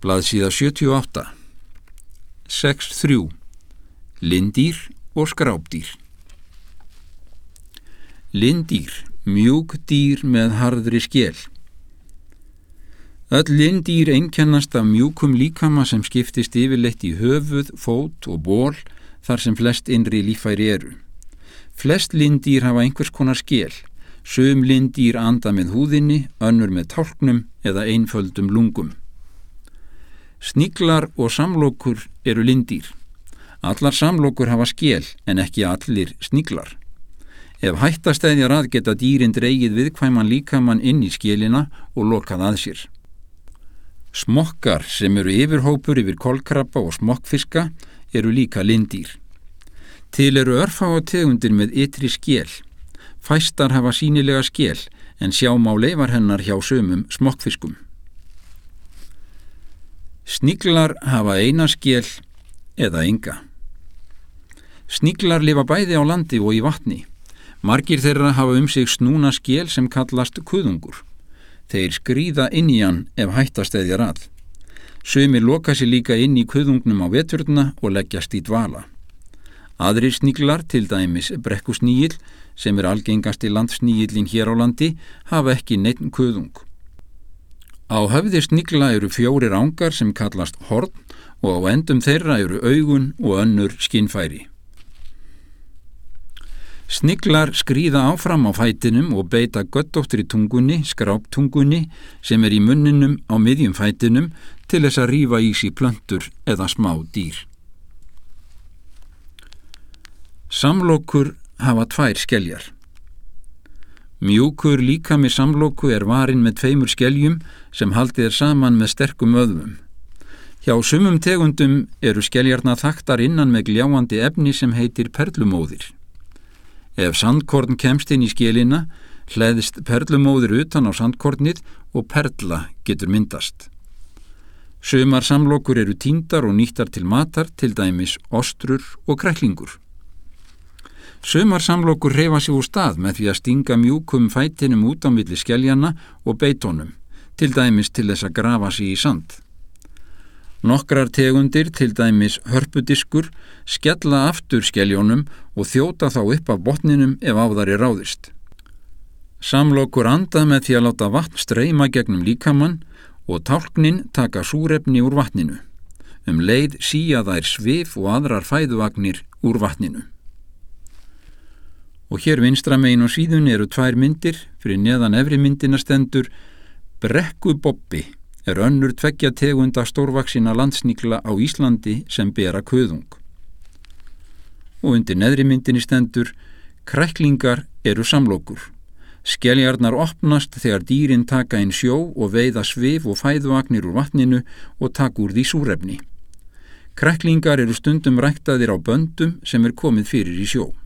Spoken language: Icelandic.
Blaðsíða 78. 6.3. Linddýr og skrápdýr. Linddýr, mjúk dýr með harðri skel. Öll linddýr einkennast af mjúkum líkama sem skiptist yfirleitt í höfuð, fót og ból þar sem flest innri líffæri eru. Flest linddýr hafa einhvers konar skel. Sum linddýr anda með húðinni, önnur með tálknum eða einföldum lungum. Sniglar og samlokur eru linddýr. Allar samlokur hafa skel en ekki allir sniglar. Ef hætta steðjar að geta dýrin dregið viðkvæman líkamann inn í skelina og lokað að sér. Smokkar sem eru yfirhópur yfir kolkrabba og smokkfiska eru líka linddýr. Til eru örfáa tegundir með ytri skel. Fæstar hafa sýnilega skel en sjá má leifar hennar hjá sumum smokkfiskum. Sniglar hafa eina skel eða enga. Sniglar lifa bæði á landi og í vatni. Margir þeirra hafa sig snúna skel sem kallast kuðungur. Þeir skríða inn í hann ef hætta steðjar að. Sumir loka sig líka inn í kuðungnum á veturna og leggjast í dvala. Aðrir sniglar, til dæmis brekkusnígill, sem algengasti landsnígillinn hér á landi, hafa ekki neinn kuðung. Á höfði snigla eru 4 angar sem kallast horn og á endum þeirra eru augun og önnur skinnfæri. Sniglar skríða áfram á fætinum og beita göddóttri tungunni, skráptungunni, sem í munninum á miðjum fætinum til þess að rífa í sig plöntur eða smá dýr. Samlokur hafa 2 skeljar. Mjúkur líkami samloku varinn með 2 skeljum sem haldið saman með sterkum vöðvum. Hjá sumum tegundum eru skeljarnar þaktar innan með gljáandi efni sem heitir perlumóðir. Ef sandkorn kemst inn í skelina, hleðst perlumóðir utan á sandkornið og perla getur myndast. Sumar samlokur eru týndar og nýttar til matar, til dæmis ostrur og kræklingur. Sumar samlokur hreyfa sig úr stað með því að stinga mjúkum fætinum út á milli skeljanna og beitónum, til dæmis til þess að grafa sig í sand. Nokkrar tegundir, til dæmis hörpudiskur, skella aftur skeljónum og þjóta þá upp af botninum ef á þær ráðist. Samlokur anda með því að láta vatn streyma gegnum líkamann og tálknin taka súrefni úr vatninu. Leið sía þær svif og aðrar fæðuvagnir úr vatninu. Og hér vinstra megin á síðunni eru 2 myndir, fyrir neðan efri myndina stendur Brekkubobbi önnur 2 tegunda stórvaxinna landsnigla á Íslandi sem bera kuðung. Og undir neðri myndinni stendur Kræklingar eru samlokur. Skeljarnar opnast þegar dýrin taka inn sjó og veiða svif og fæðuvagnir úr vatninu og taka úr því súrefni. Kræklingar eru stundum ræktaðir á böndum sem komið fyrir í sjó.